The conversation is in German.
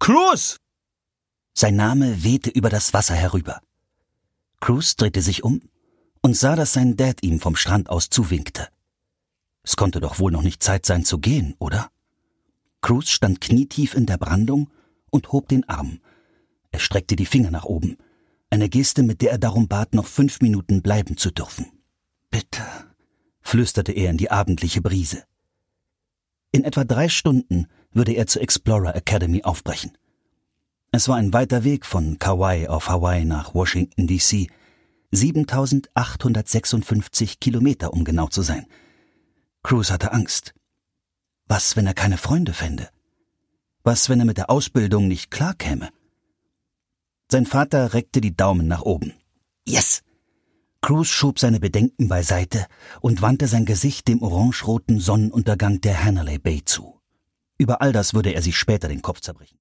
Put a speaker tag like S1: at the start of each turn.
S1: Cruz!
S2: Sein Name wehte über das Wasser herüber. Cruz drehte sich um und sah, dass sein Dad ihm vom Strand aus zuwinkte. Es konnte doch wohl noch nicht Zeit sein zu gehen, oder? Cruz stand knietief in der Brandung und hob den Arm. Er streckte die Finger nach oben, eine Geste, mit der er darum bat, noch 5 Minuten bleiben zu dürfen. »Bitte«, flüsterte er in die abendliche Brise. In etwa 3 Stunden würde er zur Explorer Academy aufbrechen. Es war ein weiter Weg von Kauai auf Hawaii nach Washington, D.C., 7.856 Kilometer, um genau zu sein. Cruz hatte Angst. Was, wenn er keine Freunde fände? Was, wenn er mit der Ausbildung nicht klarkäme? Sein Vater reckte die Daumen nach oben. Yes! Cruz schob seine Bedenken beiseite und wandte sein Gesicht dem orangeroten Sonnenuntergang der Hanalei Bay zu. Über all das würde er sich später den Kopf zerbrechen.